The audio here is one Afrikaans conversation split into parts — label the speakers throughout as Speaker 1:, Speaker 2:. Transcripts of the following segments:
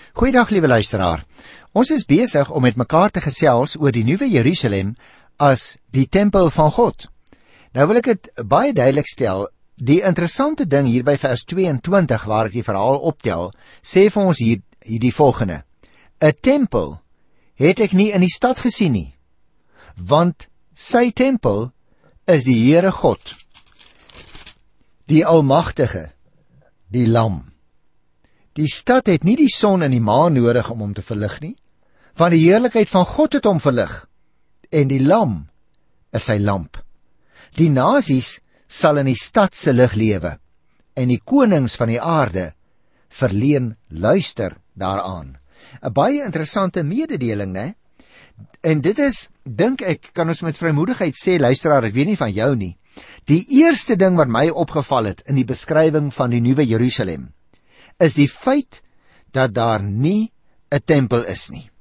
Speaker 1: Goeiedag liewe luisteraar. Ons is besig om met mekaar te gesels oor die nuwe Jerusalem as die tempel van God. Nou wil ek dit baie duidelik stel, die interessante ding hier by vers 22 waar ek die verhaal optel, sê vir ons hier die volgende: 'n tempel het ek nie in die stad gesien nie, want sy tempel is die Here God, die Almagtige, die Lam. Die stad het nie die son en die maan nodig om hom te verlig nie, want die heerlikheid van God het hom verlig, en die Lam is sy lamp. Die nasies sal in die stad se lig lewe, en die konings van die aarde verleen luister daaraan. 'n Baie interessante mededeling, né? En dit is, dink ek, kan ons met vrymoedigheid sê, luisteraar, ek weet nie van jou nie, die eerste ding wat my opgeval het in die beskrywing van die nuwe Jerusalem, is die feit dat daar nie 'n tempel is nie.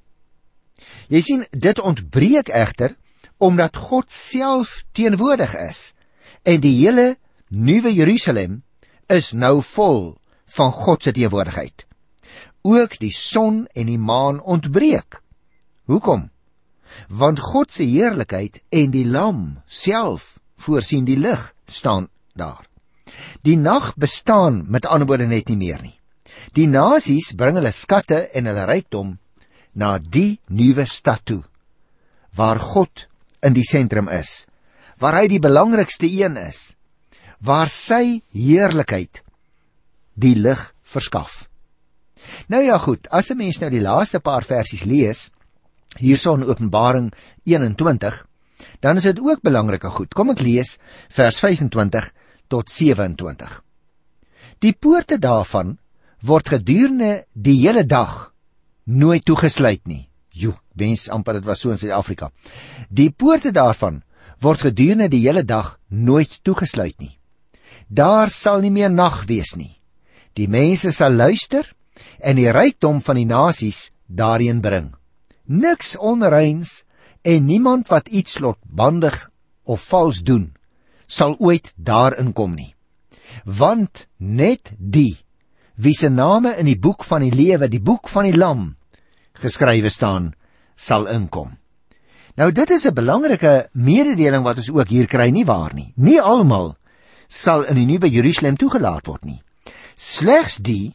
Speaker 1: Jy sien, dit ontbreek egter, omdat God self teenwoordig is, en die hele nuwe Jerusalem is nou vol van God se teenwoordigheid. Ook die son en die maan ontbreek. Hoekom? Want God se heerlikheid en die Lam self voorsien die lig staan daar. Die nag bestaan met ander woorde net nie meer nie. Die nasies bring hulle skatte en hulle rykdom na die nuwe stad toe, waar God in die sentrum is, waar hy die belangrikste een is, waar sy heerlikheid die lig verskaf. Nou ja goed, as 'n mens nou die laaste paar versies lees, hierso in Openbaring 21, dan is dit ook belangrike goed. Kom ek lees vers 25 tot 27. Die poorte daarvan word gedurende die hele dag nooit toegesluit nie. Wens amper dit was so in Suid-Afrika. Die poorte daarvan word gedurende die hele dag nooit toegesluit nie. Daar sal nie meer nag wees nie. Die mense sal luister en die rykdom van die nasies daarin bring. Niks onreins en niemand wat iets lotbandig of vals doen, sal ooit daarin kom nie. Want net die, wie se name in die boek van die lewe, die boek van die Lam, geskrywe staan, sal inkom. Nou dit is 'n belangrike mededeling wat ons ook hier kry, nie waar nie? Nie almal sal in die nuwe Jerusalem toegelaat word nie. Slegs die,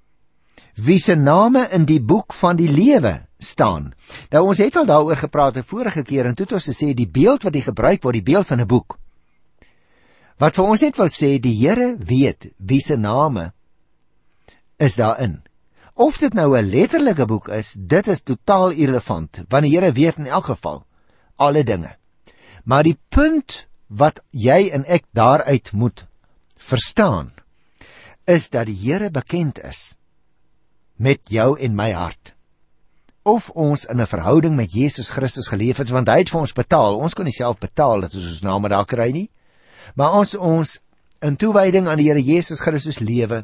Speaker 1: wie se name in die boek van die lewe staan. Nou ons het al daaroor gepraat die vorige keer, en toe het ons gesê, die beeld wat hier gebruik word, die beeld van 'n boek, wat vir ons net wil sê, die Here weet wie se name is daarin. Of dit nou 'n letterlike boek is, dit is totaal irrelevant, want die Here weet in elk geval alle dinge. Maar die punt wat jy en ek daaruit moet verstaan, is dat die Here bekend is met jou en my hart. Of ons in 'n verhouding met Jesus Christus geleef het, want hy het vir ons betaal. Ons kon nie self betaal dat ons name daar kry nie. Maar ons in toewyding aan die Here Jesus Christus lewe,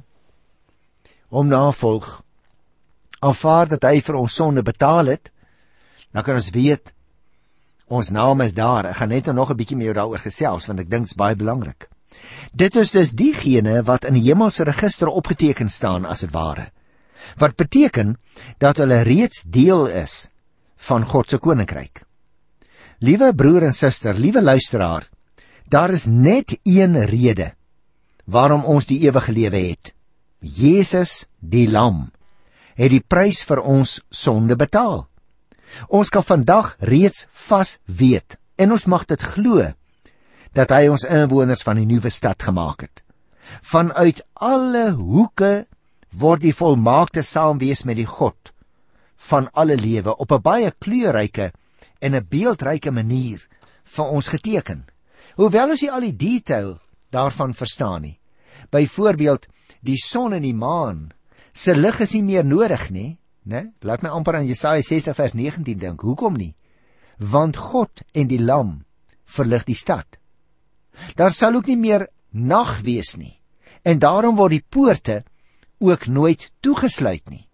Speaker 1: om navolg, aanvaar dat hy vir ons sonde betaal het, dan kan ons weet, ons naam is daar. Ek gaan net nog 'n bietjie met jou daaroor gesels, want ek dink dit is baie belangrik. Dit is dus diegene wat in die hemelse register opgeteken staan, as het ware. Wat beteken dat hulle reeds deel is van God se koninkryk. Liewe broer en suster, liewe luisteraar, daar is net een rede waarom ons die ewige lewe het. Jesus, die Lam, het die prys vir ons sonde betaal. Ons kan vandag reeds vas weet, en ons mag dit glo, dat hy ons inwoners van die nuwe stad gemaak het. Vanuit alle hoeke word die volmaakte saamwees met die God van alle lewe op 'n baie kleurryke en 'n beeldryke manier vir ons geteken. Hoewel ons nie al die detail daarvan verstaan nie. Byvoorbeeld, die son en die maan se lig is nie meer nodig nie, né? Laat my amper aan Jesaja 60 vers 19 dink. Hoekom nie? Want God en die Lam verlig die stad. Daar sal ook nie meer nag wees nie, en daarom word die poorte ook nooit toegesluit nie.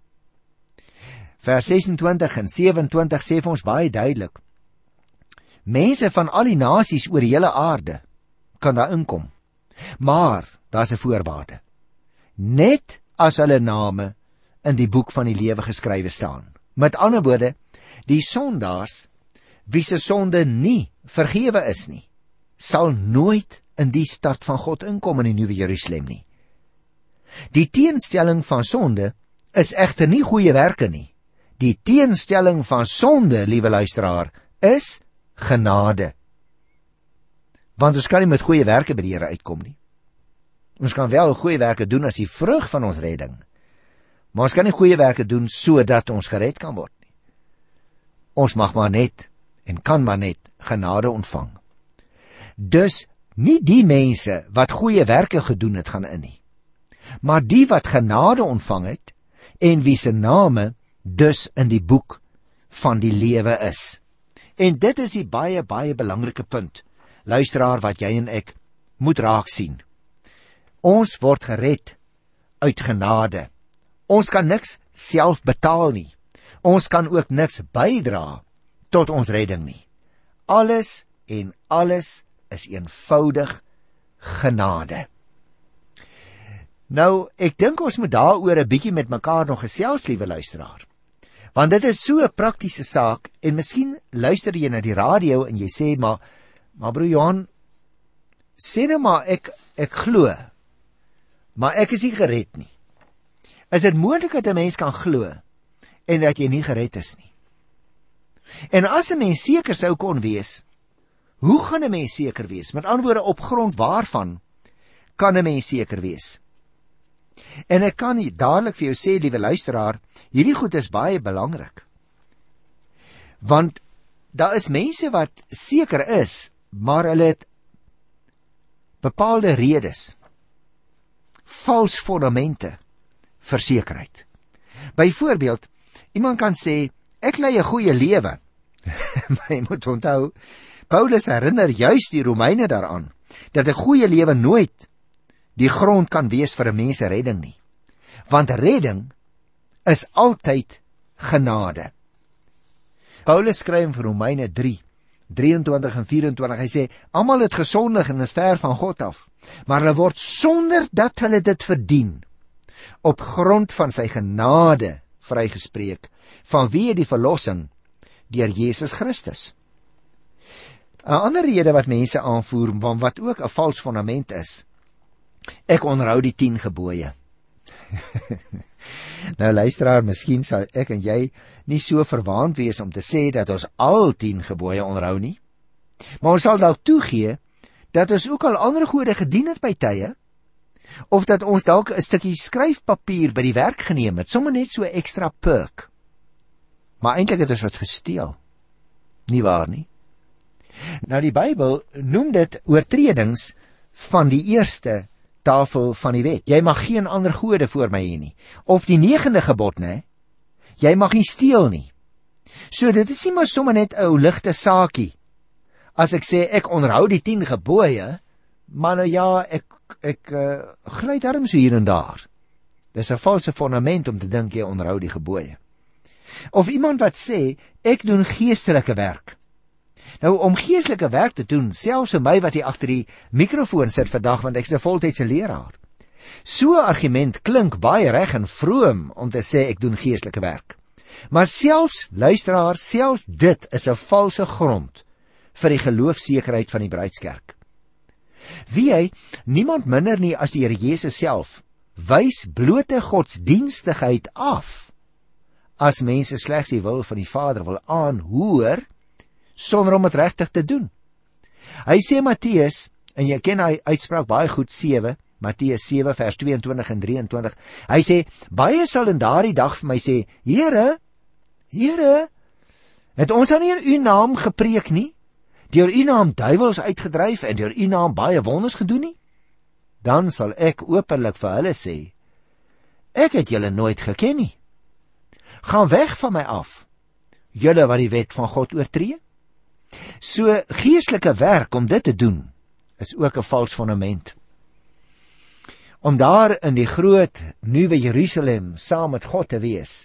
Speaker 1: Vers 26 en 27 sê vir ons baie duidelik, mense van al die nasies oor die hele aarde kan daar inkom, maar daar's 'n voorwaarde. Net as hulle name in die boek van die lewe geskrywe staan. Met ander woorde, die sondaars, wie se sonde nie vergewe is nie, sal nooit in die stad van God inkom in die Nuwe Jerusalem nie. Die teenstelling van sonde is egter nie goeie werke nie. Die teenstelling van sonde, liewe luisteraar, is genade. Want ons kan nie met goeie werke by die Here uitkom nie. Ons kan wel goeie werke doen as die vrug van ons redding, maar ons kan nie goeie werke doen sodat ons gered kan word nie. Ons mag maar net en kan maar net genade ontvang. Dus nie die mense wat goeie werke gedoen het gaan in nie, maar die wat genade ontvang het en wie se name dus in die boek van die lewe is. En dit is die baie, baie belangrike punt, luisteraar, wat jy en ek moet raak sien. Ons word gered uit genade. Ons kan niks self betaal nie. Ons kan ook niks bydra tot ons redding nie. Alles en alles is eenvoudig genade. Nou, ek dink ons moet daaroor 'n bietjie met mekaar nog gesels, liewe luisteraar. Want dit is so 'n praktiese saak, en miskien luister jy na die radio en jy sê, maar broer Johan, sê nou maar, ek glo, maar ek is nie gered nie. Is dit moontlik dat 'n mens kan glo en dat jy nie gered is nie? En as 'n mens seker sou kon wees, hoe gaan 'n mens seker wees? Met ander woorde, op grond waarvan kan 'n mens seker wees? En ek kan dadelik vir jou sê, liewe luisteraar, hierdie goed is baie belangrik. Want daar is mense wat seker is, maar hulle het bepaalde redes, vals fondamente vir sekerheid. Byvoorbeeld, iemand kan sê, ek lei 'n goeie lewe. Maar jy moet onthou, Paulus herinner juis die Romeine daaraan, dat 'n goeie lewe nooit die grond kan wees vir 'n mens se redding nie. Want redding is altyd genade. Paulus skryf in Romeine 3:23 en 24, hy sê, almal het gesondig en is ver van God af, maar hulle word sonder dat hulle dit verdien, op grond van sy genade vrygespreek, vanweë die verlossing deur Jesus Christus. 'n Ander rede wat mense aanvoer, wat ook 'n vals fondament is, ek onderhou die 10 gebooie. Nou luisteraar, miskien sal ek en jy nie so verwaand wees om te sê dat ons al 10 gebooie onderhou nie, maar ons sal dalk toegee dat ons ook al ander gode gedien het by tye, of dat ons dalk 'n stukkie skryfpapier by die werk geneem het, sommer net so ekstra perk. Maar eintlik het ons wat gesteel. Nie waar nie? Nou die Bybel noem dit oortredings van die eerste tafel van die wet. Jy mag geen ander gode voor my hê nie. Of die 9de gebod, né? Jy mag nie steel nie. So dit is nie maar sommer net 'n ou ligte saakie. As ek sê ek onderhou die 10 gebooie, maar nou ja, ek gly darm so hier en daar. Dis 'n valse fondament om te dink jy onderhou die gebooie. Of iemand wat sê ek doen geestelike werk. Nou, om geestelike werk te doen, selfs vir my wat hier agter die mikrofoon sit vandag, want ek is 'n voltydse leraar. So 'n argument klink baie reg en vroom om te sê ek doen geestelike werk. Maar selfs, luisteraar, selfs dit is 'n valse grond vir die geloofsekerheid van die bruidskerk. Wie hy, niemand minder nie as die Here Jesus self, wys blote godsdienstigheid af, as mense slegs die wil van die Vader wil aanhoor, sonder om het regtig te doen. Hy sê Matteus, en jy ken hy uitspraak baie goed, Matteus 7 vers 22 en 23, hy sê, baie sal in daardie dag vir my sê, Here, het ons dan nie in u naam gepreek nie, deur u naam duiwels uitgedryf en deur u naam baie wonders gedoen nie? Dan sal ek openlik vir hulle sê, ek het julle nooit geken nie. Gaan weg van my af, julle wat die wet van God oortree. So geestelike werk om dit te doen, is ook 'n vals fondament. Om daar in die groot Nuwe Jerusalem saam met God te wees,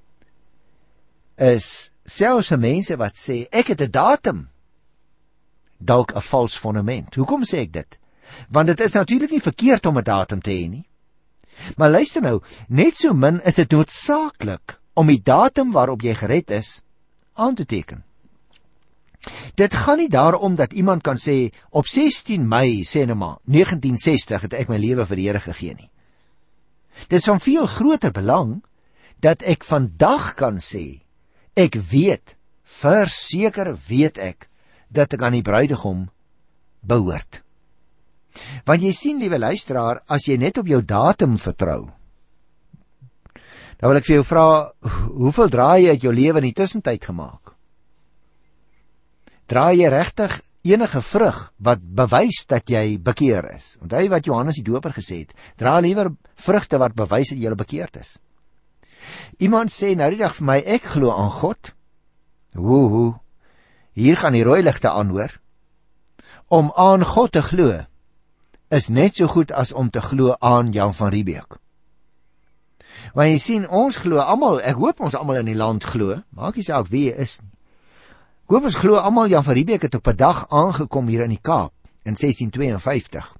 Speaker 1: is selfs mense wat sê, ek het 'n datum, dalk 'n vals fondament. Hoekom sê ek dit? Want dit is natuurlik nie verkeerd om 'n datum te hê nie. Maar luister nou, net so min is dit noodsaaklik om die datum waarop jy gered is, aan te teken. Dit gaan nie daarom dat iemand kan sê, op 16 Mei, sê nou maar, 1960 het ek my lewe vir die Here gegee nie. Dit is van veel groter belang, dat ek vandag kan sê, ek weet, verseker weet ek, dat ek aan die bruidegom behoort. Want jy sien, liewe luisteraar, as jy net op jou datum vertrou, dan wil ek vir jou vra, hoeveel draai jy uit jou lewe in die tussentyd gemaak? Draai jy regtig enige vrug wat bewys dat jy bekeer is? Onthou wat Johannes die Doper gesê het, dra liewer vrugte wat bewys dat jy bekeerd is. Iemand sê nou die dag vir my, ek glo aan God. Hier gaan die rooi ligte aan, hoor. Om aan God te glo is net so goed as om te glo aan Jan van Riebeeck. Want jy sien, ons glo almal, ek hoop ons almal in die land glo, maak nie saak wie jy is nie. Ek hoop ons glo almal Jan van Riebeeck het op 'n dag aangekom hier in die Kaap in 1652.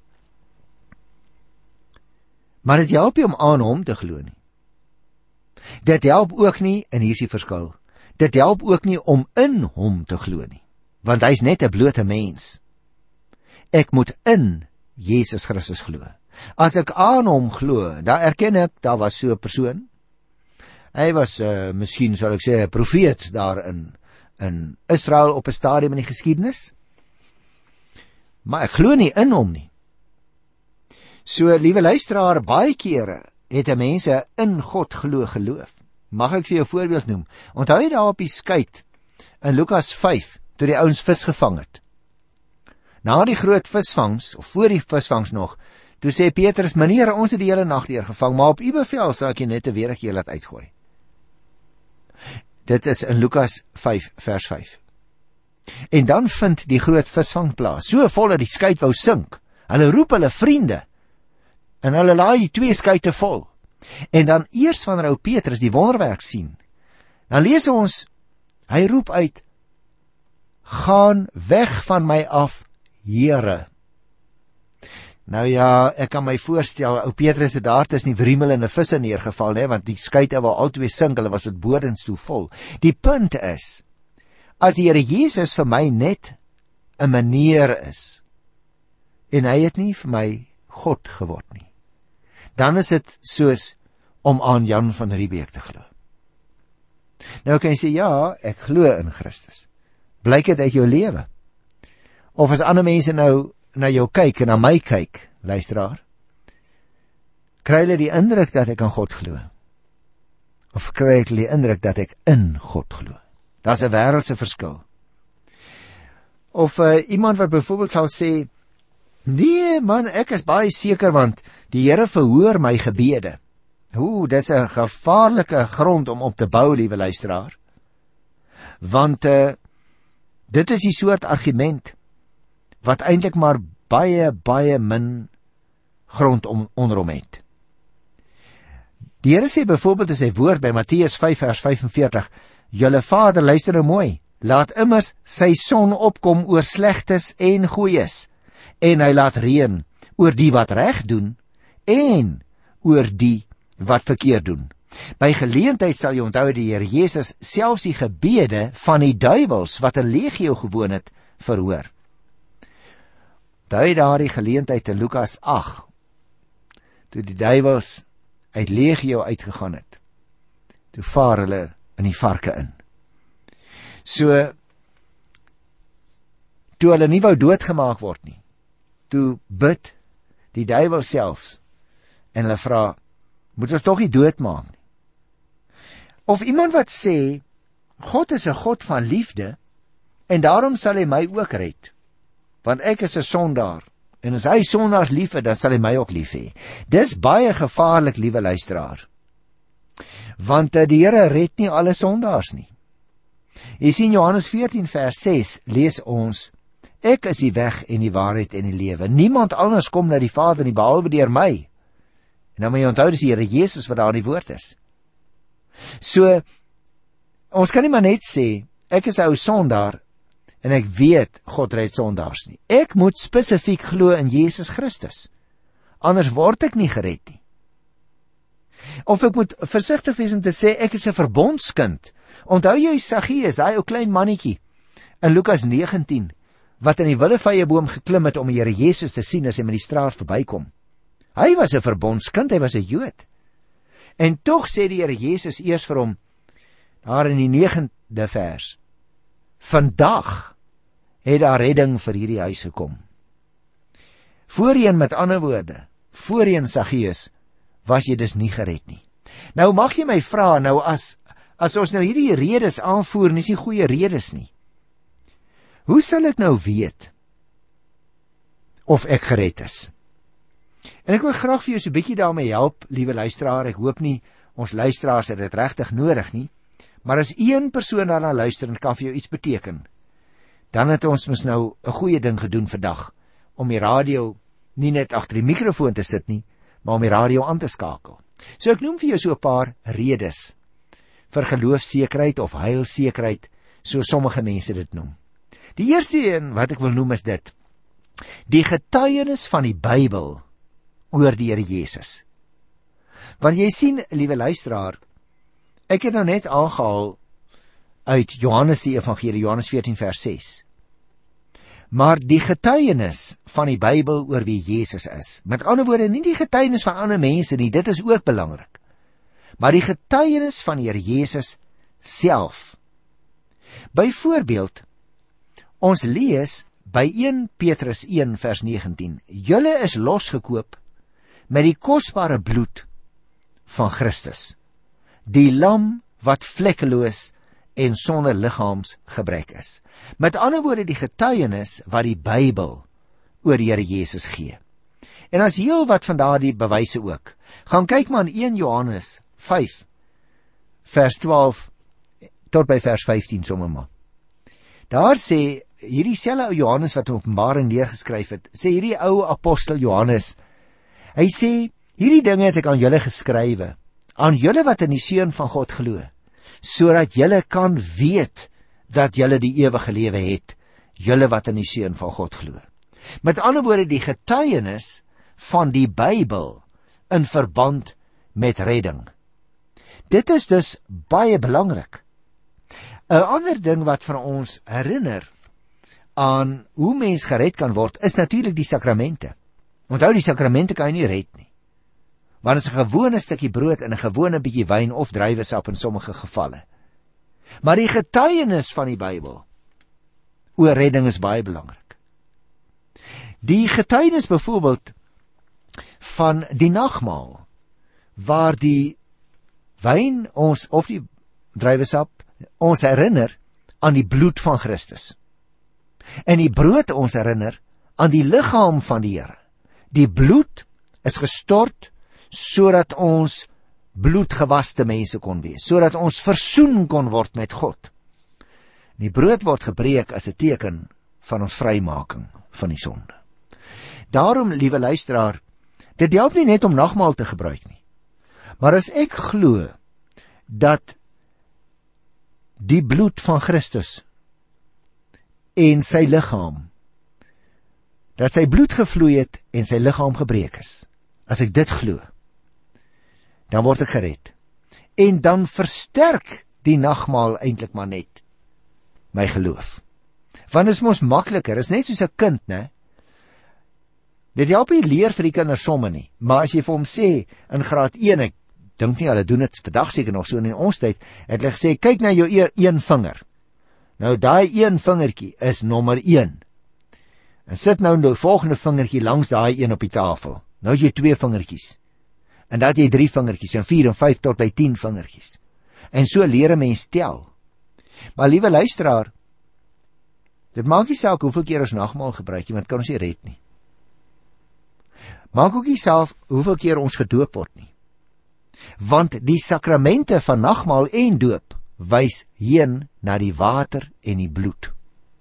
Speaker 1: Maar dit help nie om aan hom te glo nie. Dit help ook nie, en hier is die verskil, dit help ook nie om in hom te glo nie, want hy's net 'n blote mens. Ek moet in Jesus Christus glo. As ek aan hom glo, dan erken ek, daar was so 'n persoon. Hy was, miskien sal ek sê, 'n profeet daar in Israel op 'n stadium in die geskiedenis. Maar ek glo nie in hom nie. So, liewe luisteraar, baie kere het mense in God geloof. Mag ek vir jou voorbeeld noem? Onthou jy daar op die skei in Lukas 5, toe die ouens vis gevang het? Na die groot visvangs, of voor die visvangs nog, toe sê Petrus, meneer, ons het die hele nag hier gevang, maar op u bevel sal ek jy net 'n weertjie laat uitgooi. Dit is in Lukas 5, vers 5. En dan vind die groot visvang plaas, so vol dat die skei wou sink. Hulle roep hulle vriende, en hulle laai die 2 skeite vol. En dan eers wanneer ou Petrus die wonderwerk sien, dan lees ons, hy roep uit, gaan weg van my af, Here. Nou ja, ek kan my voorstel, ou Petrus het daar tussen die wriemelende visse neergeval, hè, want die skeite wou albei sink, hulle was met bodens toe vol. Die punt is, as die Here Jesus vir my net 'n meneer is, en hy het nie vir my God geword nie, dan is dit soos om aan Jan van Riebeeck te glo. Nou kan jy sê, ja, ek glo in Christus. Blyk dit uit jou lewe? Of as ander mense nou na jou kyk en na my kyk, luisteraar, kry hulle die indruk dat ek aan God glo? Of kry hulle die indruk dat ek in God glo? Daar's 'n wêreldse verskil. Of iemand wat byvoorbeeld sal sê, nee man, ek is baie seker want die Here verhoor my gebede. Dis 'n gevaarlike grond om op te bou, liewe luisteraar. Want dit is die soort argument wat eintlik maar baie min grond onder hom het. Die Here sê byvoorbeeld in sy woord by Matteus 5 vers 45, julle Vader, luister nou mooi, laat immers sy son opkom oor slegtes en goeies, en hy laat reën oor die wat reg doen en oor die wat verkeerd doen. By geleentheid sal jy onthou die Here Jesus selfs die gebede van die duiwels wat 'n legio gewoon het, verhoor. Onthou daar die geleentheid in Lukas 8, toe die duiwels uit legio uitgegaan het, toe vaar hulle in die varke in. So, toe hulle nie wou doodgemaak word nie, toe bid die duiwel selfs, en hulle vra, moet ons tog nie doodmaak nie. Of iemand wat sê, God is 'n God van liefde, en daarom sal hy my ook red, want ek is 'n sondaar, en as hy sondaars lief het, dan sal hy my ook lief hê. Dis baie gevaarlik, liewe luisteraar, want die Here red nie alle sondaars nie. Jy sien Johannes 14 vers 6, lees ons, ek is die weg en die waarheid en die lewe. Niemand anders kom na die Vader nie, behalwe deur my. En dan moet jy onthou, dis die Here Jesus wat daar die woord is. So, ons kan nie maar net sê, ek is 'n ou sondaar, en ek weet, God red sondaars nie. Ek moet spesifiek glo in Jesus Christus, anders word ek nie gered nie. Of ek moet versigtig wees om te sê, ek is 'n verbondskind. Onthou jy Saggeus, daai ou klein mannetjie in Lukas 19, wat in die willevyeboom geklim het om die Here Jesus te sien as hy met die straat verbykom. Hy was 'n verbondskind, hy was 'n Jood. En tog sê die Here Jesus eers vir hom, daar in die 9de vers, vandag het daar redding vir hierdie huis gekom. Voorheen, met ander woorde, voorheen Saggeus, was jy dus nie gered nie. Nou mag jy my vra, nou as ons nou hierdie redes aanvoer, nie is nie goeie redes nie. Hoe sal ek nou weet of ek gered is? En ek wil graag vir jou so 'n bietjie daarmee help, liewe luisteraar. Ek hoop nie ons luisteraars het dit regtig nodig nie, maar as een persoon daarna luister en kan vir jou iets beteken, dan het ons mos nou 'n goeie ding gedoen vandag, om die radio nie net agter die mikrofoon te sit nie, maar om die radio aan te skakel. So ek noem vir jou so 'n paar redes vir geloofsekerheid of heilsekerheid, so sommige mense dit noem. Die eerste een wat ek wil noem is dit: die getuienis van die Bybel oor die Here Jesus. Want jy sien, liewe luisteraar, ek het nou net aangehaal uit Johannes die Evangelie, Johannes 14 vers 6. Maar die getuienis van die Bybel oor wie Jesus is, met ander woorde, nie die getuienis van ander mense nie, dit is ook belangrik, maar die getuienis van die Here Jesus self. Byvoorbeeld, ons lees by 1 Petrus 1 vers 19, julle is losgekoop met die kosbare bloed van Christus, die lam wat vlekkeloos en sonder liggaamsgebrek is. Met ander woorde, die getuienis wat die Bybel oor die Here Jesus gee. En as heel wat van daardie bewyse ook. Gaan kyk maar in 1 Johannes 5 vers 12 tot by vers 15 sommer maar. Daar sê hierdie selfe ou Johannes wat Openbaring neergeskryf het, sê hierdie ou apostel Johannes, hy sê, hierdie dinge het ek aan julle geskrywe, aan julle wat in die Seun van God glo, sodat julle kan weet dat julle die ewige lewe het, julle wat in die Seun van God glo. Met ander woorde, die getuienis van die Bybel in verband met redding. Dit is dus baie belangrik. 'n Ander ding wat vir ons herinner aan hoe mens gered kan word, is natuurlik die sakramente. Onthou, die sakramente kan jy nie red nie. Want dit is 'n gewone stukkie brood en 'n gewone bietjie wyn of druiwesap in sommige gevalle. Maar die getuienis van die Bybel oor redding is baie belangrik. Die getuienis byvoorbeeld van die nagmaal, waar die wyn ons, of die druiwesap, ons herinner aan die bloed van Christus. En die brood ons herinner aan die liggaam van die Here. Die bloed is gestort sodat ons bloedgewaste mense kon wees, sodat ons versoen kon word met God. Die brood word gebreek as 'n teken van ons vrymaking van die sonde. Daarom, liewe luisteraar, dit help nie net om nagmaal te gebruik nie. Maar as ek glo dat die bloed van Christus en sy liggaam, dat sy bloed gevloei het en sy liggaam gebreek is, as ek dit glo, dan word ek gered. En dan versterk die nagmaal eintlik maar net my geloof. Want dit is mos makliker, is net soos 'n kind, né? Dit help nie leer vir die kinders somme nie, maar as jy vir hom sê in graad 1, ek dink nie hulle doen dit vandag seker nog so in ons tyd, het hulle gesê, kyk na jou een vinger. Nou daai een vingertjie is nommer 1. En sit nou die volgende vingertjie langs daai een op die tafel. Nou het jy 2 vingertjies. En dan het jy 3 vingertjies, en 4 en 5 tot by 10 vingertjies. En so leer 'n mens tel. Maar liewe luisteraar, dit maak nie saak hoeveel keer ons nagmaal gebruik nie, want kan ons nie red nie. Maak ook nie saak hoeveel keer ons gedoop word nie. Want die sakramente van nagmaal en doop wys heen na die water en die bloed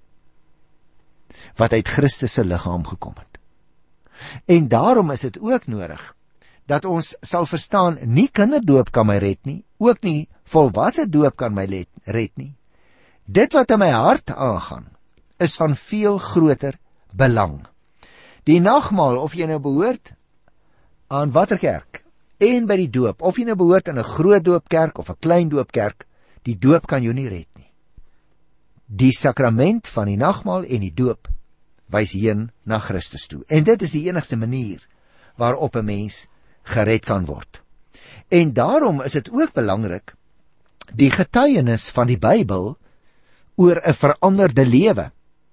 Speaker 1: wat uit Christus se liggaam gekom het. En daarom is dit ook nodig dat ons sal verstaan, nie kinderdoop kan my red nie, ook nie volwasse doop kan my red nie. Dit wat in my hart aangaan, is van veel groter belang. Die nagmaal, of jy nou behoort aan watter kerk, en by die doop, of jy nou behoort in 'n groot doopkerk of 'n klein doopkerk, die doop kan jou nie red nie. Die sakrament van die nagmaal en die doop wys heen na Christus toe. En dit is die enigste manier waarop 'n mens gered kan word. En daarom is dit ook belangrik, die getuienis van die Bybel oor 'n veranderde lewe.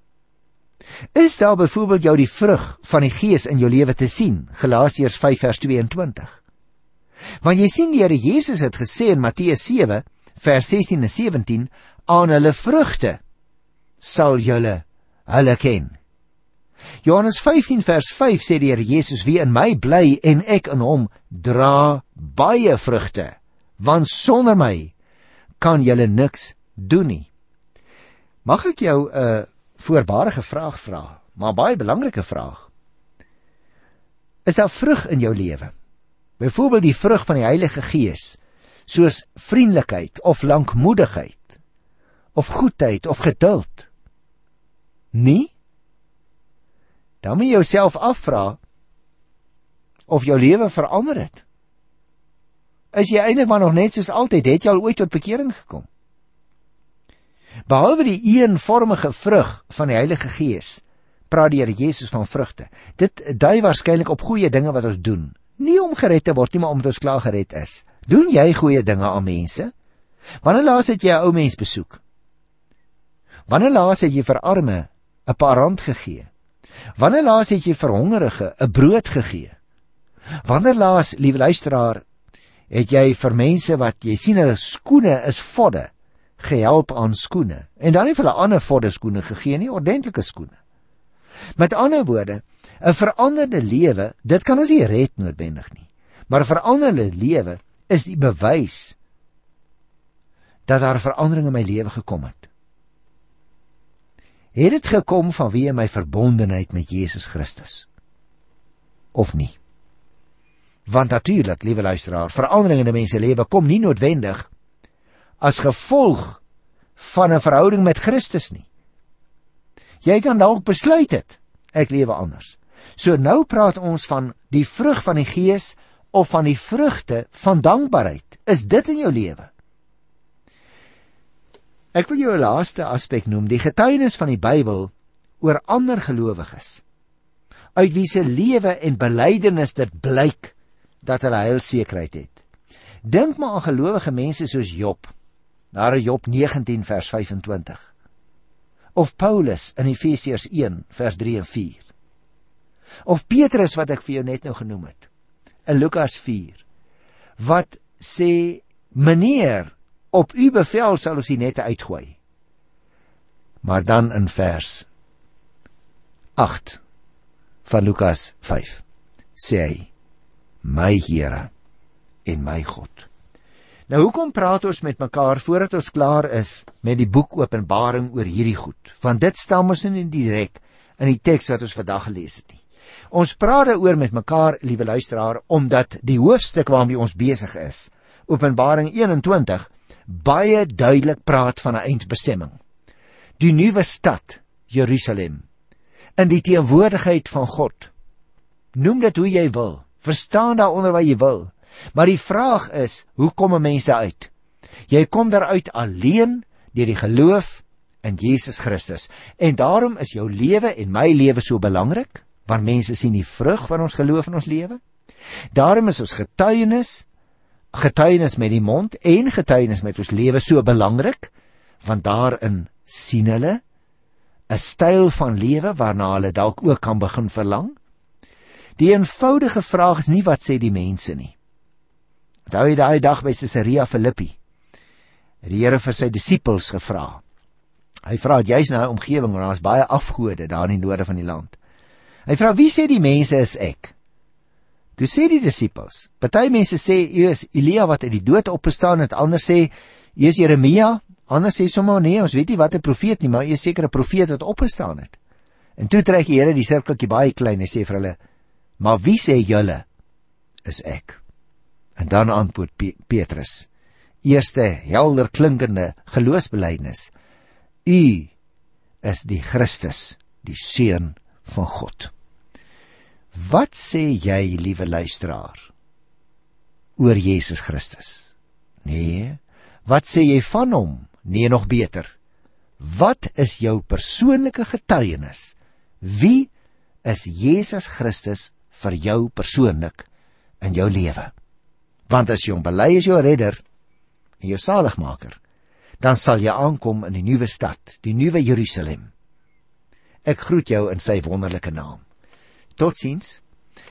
Speaker 1: Is daar byvoorbeeld jou die vrug van die Gees in jou lewe te sien? Galasiërs 5 vers 22. Want jy sien, die Here Jesus het gesê in Matteus 7 vers 16 en 17, aan hulle vrugte sal julle hulle ken. Johannes 15 vers 5 sê die Here Jesus, wie in my bly en ek in hom, dra baie vrugte, want sonder my kan julle niks doen nie. Mag ek jou 'n voorbarige vraag vra, maar baie belangrike vraag. Is daar vrug in jou lewe? Byvoorbeeld die vrug van die Heilige Gees, soos vriendelikheid of lankmoedigheid, of goedheid of geduld? Nie? Dan moet jy jouself afvra of jou lewe verander het. Is jy eintlik maar nog net soos altyd, het jy al ooit tot bekering gekom? Behalwe die eenvormige vrug van die Heilige Gees, praat die Here Jesus van vrugte. Dit dui waarskynlik op goeie dinge wat ons doen. Nie om gered te word nie, maar omdat ons klaar gered is. Doen jy goeie dinge aan mense? Wanneer laas het jy 'n ou mens besoek? Wanneer laas het jy vir arme 'n paar rand gegee? Wanneer laas het jy vir hongerige 'n brood gegee? Wanneer laas, liewe luisteraar, het jy vir mense wat jy sien hulle skoene is vodde, gehelp aan skoene? En dan nie vir hulle ander vodde skoene gegee nie, ordentlike skoene. Met ander woorde, 'n veranderde lewe, dit kan ons nie red noodwendig nie, maar 'n veranderde lewe is die bewys dat daar 'n verandering in my lewe gekom het. Het dit gekom vanweë my verbondenheid met Jesus Christus? Of nie? Want natuurlik, liewe luisteraar, verandering in 'n mens se lewe kom nie noodwendig as gevolg van 'n verhouding met Christus nie. Jy kan dalk besluit het, ek lewe anders. So nou praat ons van die vrug van die Gees of van die vrugte van dankbaarheid. Is dit in jou lewe? Ek wil jou 'n laaste aspek noem, die getuienis van die Bybel oor ander gelowiges, uit wie se lewe en belydenis dit blyk dat hulle heilsekerheid het. Dink maar aan gelowige mense soos Job, daar in Job 19 vers 25, of Paulus in Efesiërs 1 vers 3 en 4, of Petrus wat ek vir jou net nou genoem het, in Lukas 4, wat sê, meneer, op u bevel sal ons die nette uitgooi. Maar dan in vers 8 van Lukas 5 sê hy, my Here en my God. Nou hoekom praat ons met mekaar voordat ons klaar is met die boek Openbaring oor hierdie goed? Want dit staan ons nie direk in die teks wat ons vandag gelees het nie. Ons praat daaroor met mekaar, liewe luisteraar, omdat die hoofstuk waarmee ons besig is, Openbaring 21, baie duidelik praat van 'n eindbestemming. Die nuwe stad, Jerusalem, in die teenwoordigheid van God. Noem dit hoe jy wil, verstaan daaronder wat jy wil, maar die vraag is, hoe kom 'n mens daaruit? Jy kom daaruit alleen deur die geloof in Jesus Christus. En daarom is jou lewe en my lewe so belangrik, want mense sien die vrug van ons geloof in ons lewe. Daarom is ons getuienis met die mond en getuienis met ons lewe so belangrik, want daarin sien hulle 'n styl van lewe waarna hulle dalk ook kan begin verlang. Die eenvoudige vraag is nie wat sê die mense nie. Onthou jy daai dag by Caesarea Philippi, het die Here vir sy disippels gevra. Hy vra juis in 'n omgewing waar daar's baie afgode daar in die noorde van die land. Hy vra, wie sê die mense is ek? Toe sê die disippels, party mense sê, u is Elia wat uit die dood opgestaan het, ander sê, u is Jeremia, ander sê sommer, nee, ons weet nie wat 'n profeet nie, maar u is seker 'n profeet wat opgestaan het. En toe trek die Here die sirkeltjie baie klein en sê vir hulle, maar wie sê julle is ek? En dan antwoord Petrus, eerste helder klinkende geloofsbelijdenis, u is die Christus, die Seun van God. Wat sê jy, liewe luisteraar? oor Jesus Christus? Nee, wat sê jy van hom? Nee, nog beter. Wat is jou persoonlike getuienis? Wie is Jesus Christus vir jou persoonlik in jou lewe? Want as jy hom bely as jou redder en jou saligmaker, dan sal jy aankom in die nuwe stad, die nuwe Jerusalem. Ek groet jou in sy wonderlike naam. Totsiens.